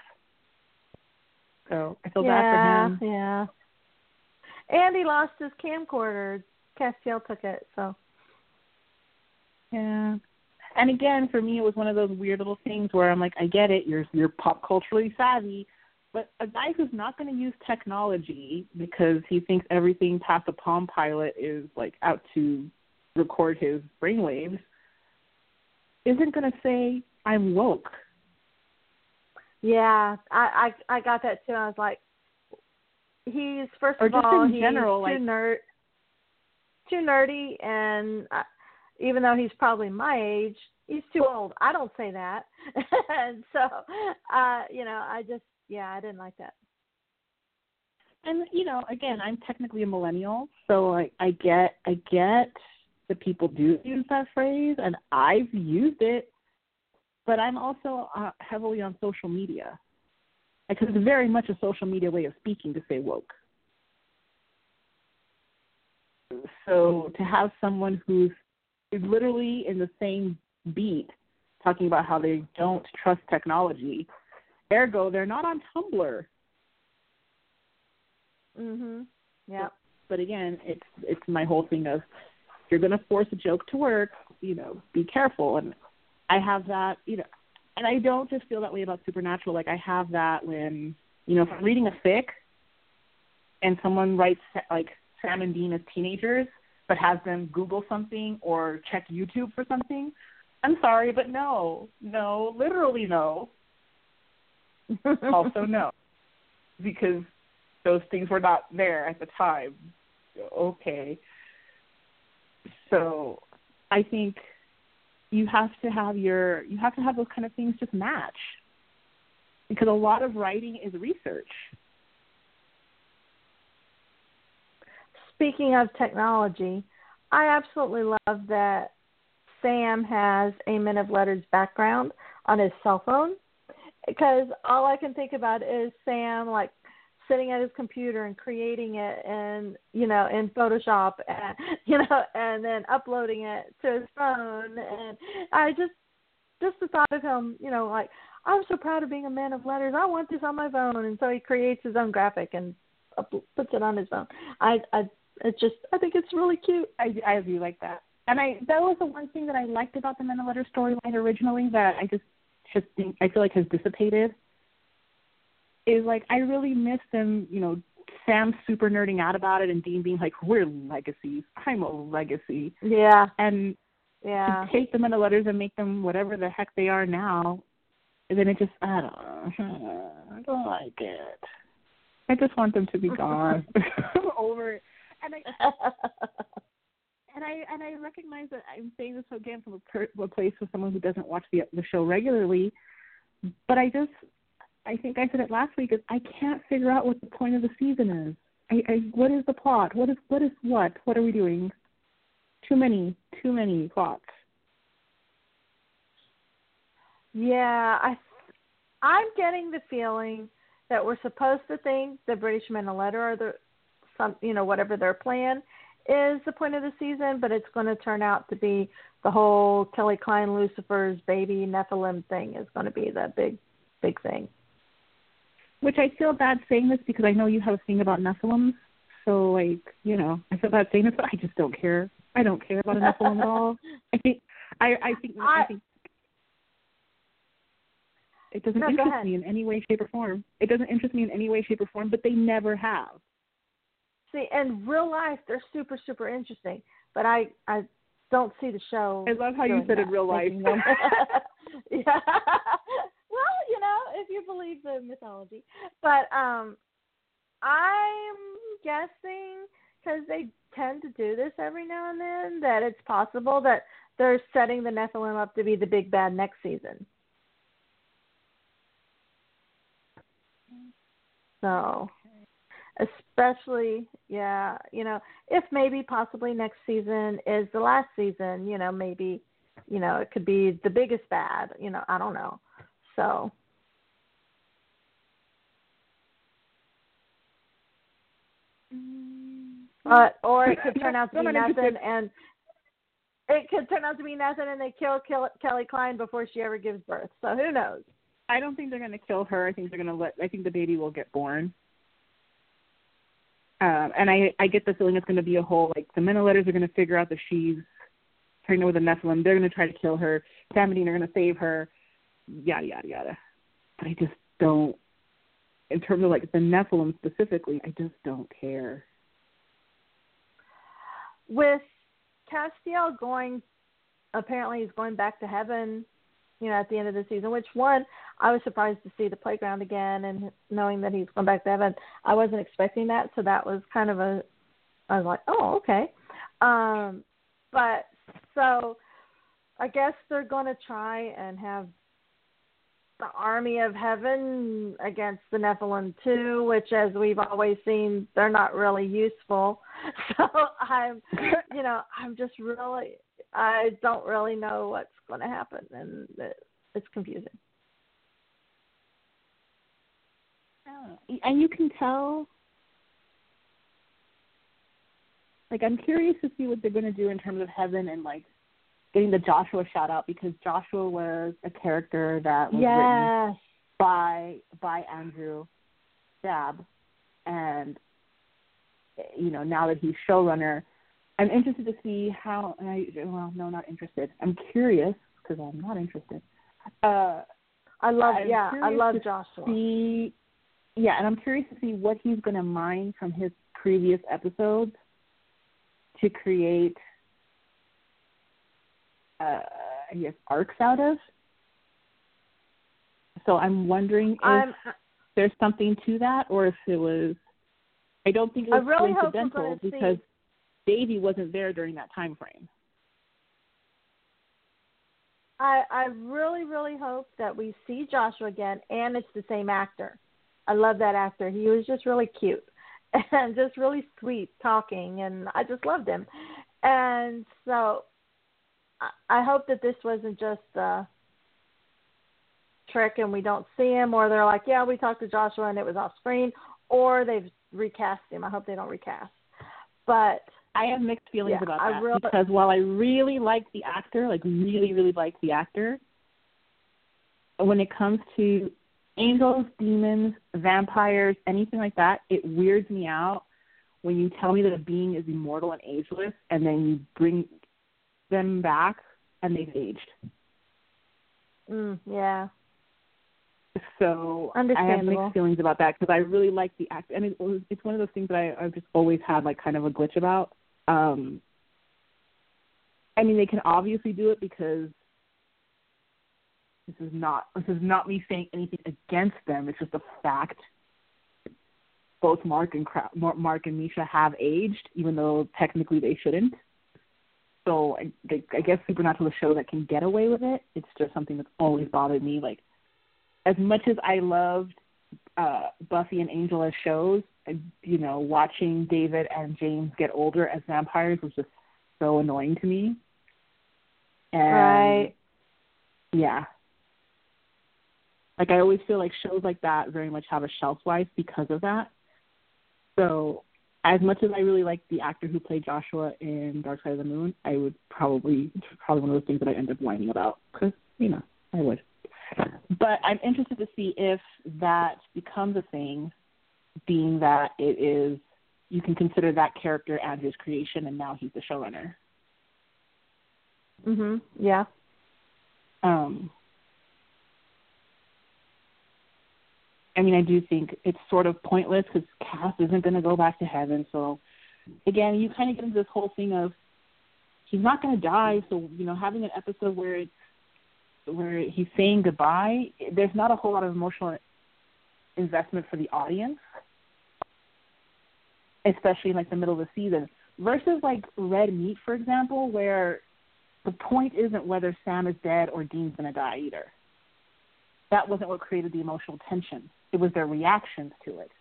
So I feel yeah, bad for him. Yeah. And he lost his camcorder. Castiel took it, so. Yeah. And again, for me, it was one of those weird little things where I'm like, I get it, you're you're pop culturally savvy, but a guy who's not going to use technology because he thinks everything past a Palm Pilot is like out to record his brainwaves isn't going to say I'm woke. Yeah, I, I I got that too. I was like, he's first or of just all in he's general, too like nerd, too nerdy, and uh, even though he's probably my age, he's too old. I don't say that, and so uh, you know, I just yeah, I didn't like that. And you know, again, I'm technically a millennial, so like I get I get that people do use that phrase, and I've used it. But I'm also uh, heavily on social media because it's very much a social media way of speaking to say woke. So to have someone who's literally in the same beat talking about how they don't trust technology, ergo they're not on Tumblr. Mhm. Yeah. But, but again, it's it's my whole thing of if you're going to force a joke to work, you know, be careful. And I have that, you know, and I don't just feel that way about Supernatural. Like I have that when, you know, if I'm reading a fic and someone writes like Sam and Dean as teenagers, but has them Google something or check YouTube for something, I'm sorry, but no, no, literally no. Also no, because those things were not there at the time. Okay. So I think you have to have your you have to have those kind of things just match, because a lot of writing is research. Speaking of technology, I absolutely love that Sam has a Men of Letters background on his cell phone, because all I can think about is Sam like sitting at his computer and creating it, and you know, in Photoshop, and you know, and then uploading it to his phone. And I just, just the thought of him, you know, like, I'm so proud of being a man of letters. I want this on my phone, and so he creates his own graphic and up, puts it on his phone. I, I, it's just, I think it's really cute. I, I do like that, and I that was the one thing that I liked about the Men of Letters storyline originally that I just, just think, I feel like has dissipated. Is like I really miss them, you know, Sam super nerding out about it and Dean being like, we're legacies. I'm a legacy. Yeah. And yeah. to take them into letters and make them whatever the heck they are now, and then it just, I don't know. I don't like it. I just want them to be gone. Over it. And I, and I and I recognize that I'm saying this again from a, per, a place with someone who doesn't watch the the show regularly, but I just, I think I said it last week, is I can't figure out what the point of the season is. I, I what is the plot? What is what is what? What are we doing? Too many, too many plots. Yeah, I, I'm getting the feeling that we're supposed to think the British Men of Letter are the, some, you know, whatever their plan is the point of the season, but it's going to turn out to be the whole Kelly Klein Lucifer's baby Nephilim thing is going to be the big, big thing. Which I feel bad saying this because I know you have a thing about Nephilim. So, like, you know, I feel bad saying this, but I just don't care. I don't care about a Nephilim at all. I think, I, I think, I, I think it doesn't no, interest me in any way, shape, or form. It doesn't interest me in any way, shape, or form, but they never have. See, in real life, they're super, super interesting. But I, I don't see the show. I love how you said that, in real life. Yeah. Well, you know, if you believe the mythology. But um, I'm guessing, because they tend to do this every now and then, that it's possible that they're setting the Nephilim up to be the big bad next season. So, especially, yeah, you know, if maybe possibly next season is the last season, you know, maybe, you know, it could be the biggest bad, you know, I don't know. So. But, or it could turn out to be nothing, and it could turn out to be nothing, and they kill, kill Kelly Klein before she ever gives birth. So who knows? I don't think they're going to kill her. I think they're going to let. I think the baby will get born. Um, and I, I get the feeling it's going to be a whole, like, the Meneletters are going to figure out that she's pregnant with a Nephilim. They're going to try to kill her. Sam and Dean are going to save her. Yada yada yada. But I just don't. In terms of, like, the Nephilim specifically, I just don't care. With Castiel going, apparently he's going back to heaven, you know, at the end of the season, which one, I was surprised to see the playground again and knowing that he's going back to heaven. I wasn't expecting that, so that was kind of a, I was like, oh, okay. Um, but, so, I guess they're going to try and have the army of heaven against the Nephilim too, which, as we've always seen, they're not really useful. So I'm, you know, I'm just really, I don't really know what's going to happen, and it's confusing. And you can tell, like, I'm curious to see what they're going to do in terms of heaven and, like, getting the Joshua shout out, because Joshua was a character that was yes. written by by Andrew Dabb, and you know, now that he's showrunner, I'm interested to see how. And I, well, no, not interested. I'm curious because I'm not interested. Uh, I love, I'm yeah, I love to Joshua. See, yeah, and I'm curious to see what he's going to mine from his previous episodes to create. Uh, I guess arcs out of. So I'm wondering if I'm, there's something to that, or if it was. I don't think it was I really coincidental because see, Davey wasn't there during that time frame. I I really really hope that we see Joshua again, and it's the same actor. I love that actor. He was just really cute and just really sweet talking, and I just loved him. And so. I hope that this wasn't just a trick and we don't see him, or they're like, yeah, we talked to Joshua and it was off screen, or they've recast him. I hope they don't recast. But I have mixed feelings yeah, about I that really, because while I really like the actor, like really, really like the actor, when it comes to angels, demons, vampires, anything like that, it weirds me out when you tell me that a being is immortal and ageless and then you bring them back and they've aged. Mm, yeah. So I have mixed feelings about that because I really like the act, and it was, it's one of those things that I, I've just always had like kind of a glitch about. Um, I mean, they can obviously do it because this is not this is not me saying anything against them. It's just a fact. Both Mark and Mark and Misha have aged, even though technically they shouldn't. So I, I guess Supernatural is a show that can get away with it. It's just something that's always bothered me. Like, as much as I loved uh, Buffy and Angel as shows, you know, watching David and James get older as vampires was just so annoying to me. And, right. Yeah. Like, I always feel like shows like that very much have a shelf life because of that. So, as much as I really like the actor who played Joshua in Dark Side of the Moon, I would probably, it's probably one of those things that I end up whining about because, you know, I would. But I'm interested to see if that becomes a thing, being that it is, you can consider that character Andrew's creation and now he's the showrunner. Mhm. Yeah. Um. I mean, I do think it's sort of pointless because Cass isn't going to go back to heaven. So, again, you kind of get into this whole thing of he's not going to die. So, you know, having an episode where it's, where he's saying goodbye, there's not a whole lot of emotional investment for the audience, especially in like the middle of the season, versus like Red Meat, for example, where the point isn't whether Sam is dead or Dean's going to die either. That wasn't what created the emotional tension. It was their reactions to it.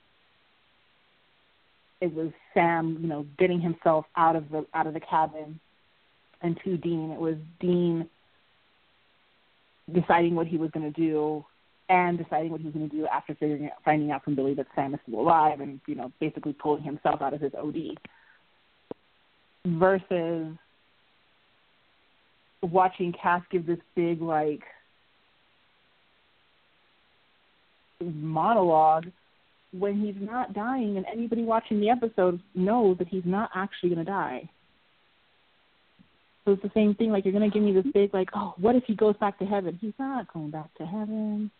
It was Sam, you know, getting himself out of the out of the cabin, and to Dean, it was Dean deciding what he was going to do and deciding what he was going to do after figuring out, finding out from Billy that Sam is still alive and, you know, basically pulling himself out of his O D. Versus watching Cass give this big, like, monologue when he's not dying, and anybody watching the episode knows that he's not actually going to die. So it's the same thing, like, you're going to give me this big, like, oh, what if he goes back to heaven? He's not going back to heaven.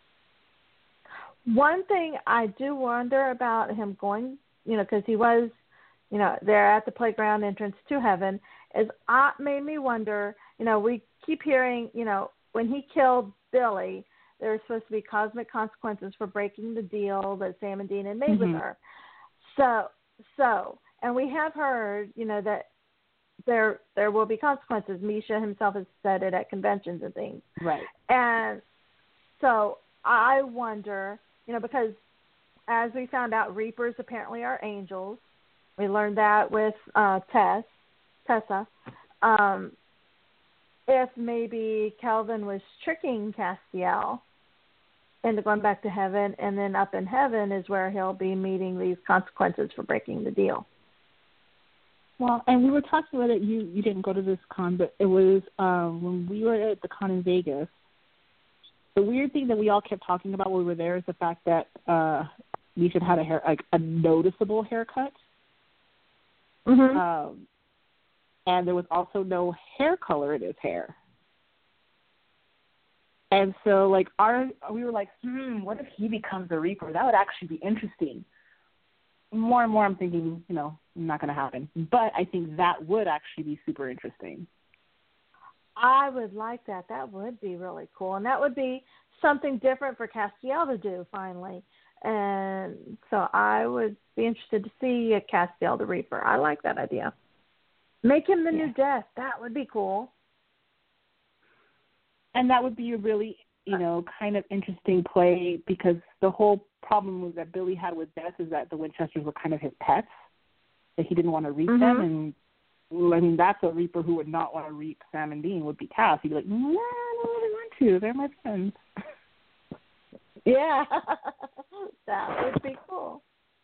One thing I do wonder about him going, you know, because he was, you know, there at the playground entrance to heaven, is it made me wonder, you know, we keep hearing, you know, when he killed Billy, there were supposed to be cosmic consequences for breaking the deal that Sam and Dean had made Mm-hmm. with her. So, so, and we have heard, you know, that there there will be consequences. Misha himself has said it at conventions and things. Right. And so I wonder, you know, because as we found out, Reapers apparently are angels. We learned that with uh, Tess, Tessa. Um, if maybe Kelvin was tricking Castiel into going back to heaven, and then up in heaven is where he'll be meeting these consequences for breaking the deal. Well, and we were talking about it. You you didn't go to this con, but it was um, when we were at the con in Vegas. The weird thing that we all kept talking about when we were there is the fact that uh, Misha had a hair like a noticeable haircut, Mm-hmm. um, and there was also no hair color in his hair. And so, like, our we were like, hmm, what if he becomes a Reaper? That would actually be interesting. More and more, I'm thinking, you know, not going to happen. But I think that would actually be super interesting. I would like that. That would be really cool. And that would be something different for Castiel to do, finally. And so I would be interested to see a Castiel the Reaper. I like that idea. Make him the Yeah. new Death. That would be cool. And that would be a really, you know, kind of interesting play, because the whole problem was that Billy had with Death is that the Winchesters were kind of his pets, that he didn't want to reap Mm-hmm. them. And, well, I mean, that's a Reaper who would not want to reap Sam and Dean would be Cass. He'd be like, no, I don't really want to. They're my friends. Yeah. That would be cool.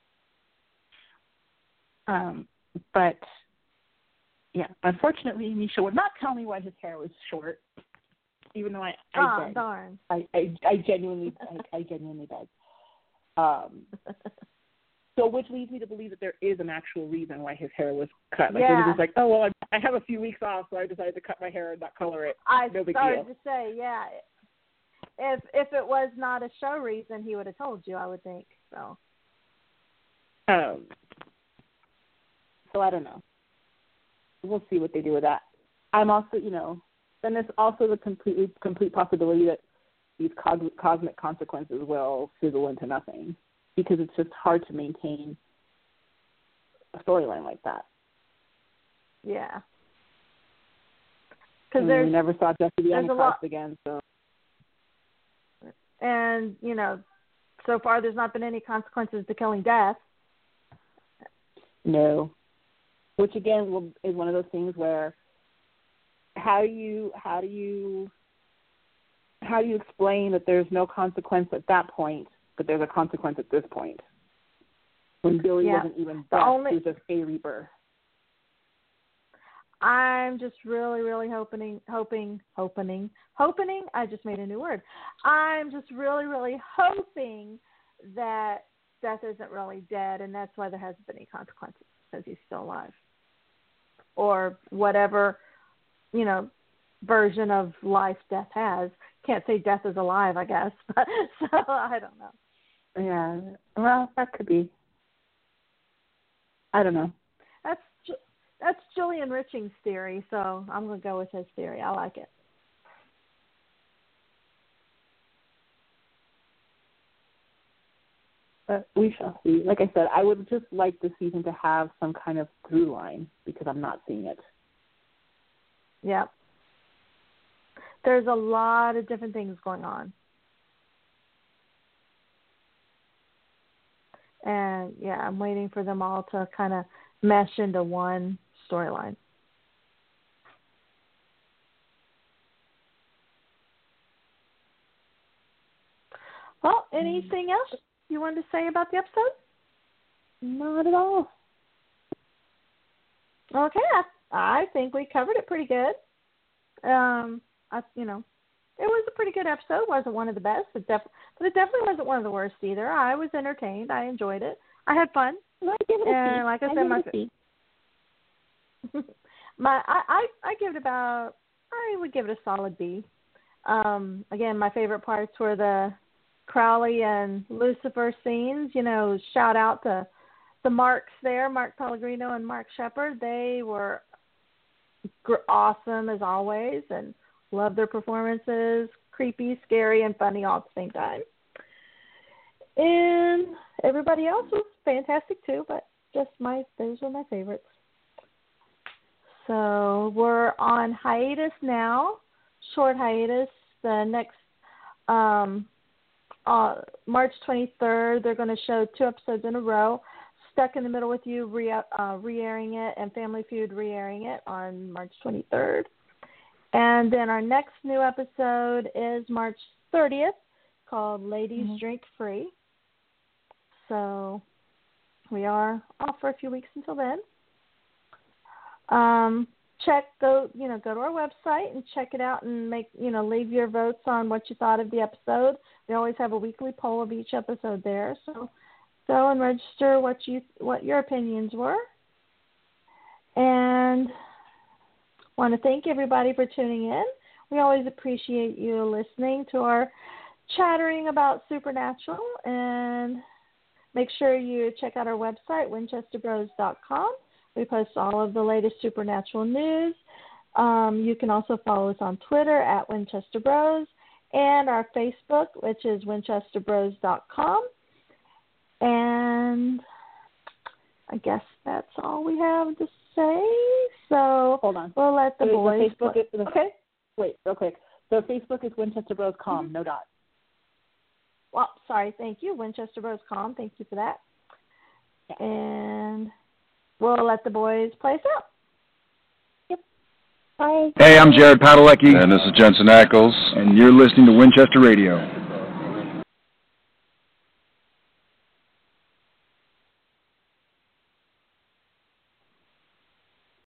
Um, but, yeah, unfortunately, Misha would not tell me why his hair was short, even though I, I Oh, did. darn. I, I, I genuinely, I, I genuinely did. Um, so, which leads me to believe that there is an actual reason why his hair was cut. Like, Yeah. it was just like, oh, well, I, I have a few weeks off, so I decided to cut my hair and not color it. I No big started deal. to say, yeah. If if it was not a show reason, he would have told you, I would think. So. Um, so I don't know. We'll see what they do with that. I'm also, you know, then there's also the completely complete possibility that these cos- cosmic consequences will fizzle into nothing, because it's just hard to maintain a storyline like that. Yeah. I Because mean, there's we never saw Jesse the there's a Antichrist lot- again, so. And, you know, so far there's not been any consequences to killing Death. No. Which again will, is one of those things where how do you how do you how do you explain that there's no consequence at that point, but there's a consequence at this point? When Billy Yeah. wasn't even The Death, only- he was just a Reaper. I'm just really, really hoping, hoping, hoping, hoping. I just made a new word. I'm just really, really hoping that Death isn't really dead, and that's why there hasn't been any consequences, because he's still alive, or whatever, you know, version of life Death has. Can't say Death is alive, I guess. But, so I don't know. Yeah. Well, that could be. I don't know. That's that's Julian Richings' theory, so I'm going to go with his theory. I like it. But we shall see. Like I said, I would just like the season to have some kind of through line because I'm not seeing it. Yeah. There's a lot of different things going on. And, yeah, I'm waiting for them all to kind of mesh into one storyline. Well, anything else you wanted to say about the episode? Not at all. Okay, I, I think we covered it pretty good. Um, I, you know, it was a pretty good episode. It wasn't one of the best, it def- but it definitely wasn't one of the worst either. I was entertained. I enjoyed it. I had fun. I give it a and C. like I, I said, my give it a C. my I, I I give it about I would give it a solid B. Um, again, my favorite parts were the Crowley and Lucifer scenes. You know, shout out to the Marks there, Mark Pellegrino and Mark Shepard. They were gr- awesome as always, and love their performances. Creepy, scary, and funny all at the same time. And everybody else was fantastic too, but just my those were my favorites. So we're on hiatus now, short hiatus. The next um, uh, March twenty-third, they're going to show two episodes in a row. Stuck in the Middle with You re- uh, re-airing it, and Family Feud re-airing it on March twenty-third. And then our next new episode is March thirtieth, called Ladies mm-hmm. Drink Free. So we are off for a few weeks until then. Um, check go you know go to our website and check it out and make you know leave your votes on what you thought of the episode. We always have a weekly poll of each episode there, so go and register what you what your opinions were. And want to thank everybody for tuning in. We always appreciate you listening to our chattering about Supernatural, and make sure you check out our website, winchester bros dot com. We post all of the latest Supernatural news. Um, you can also follow us on Twitter at Winchester Bros, and our Facebook, which is winchester bros dot com. And I guess that's all we have to say. So hold on. We'll let the Wait, boys. The Facebook is, the, okay. Wait, real quick. So Facebook is winchester bros dot com, mm-hmm. no dot. Well, sorry. Thank you, winchester bros dot com. Thank you for that. Yeah. And we'll let the boys play us out. Yep. Bye. Hey, I'm Jared Padalecki. And this is Jensen Ackles. And you're listening to Winchester Radio.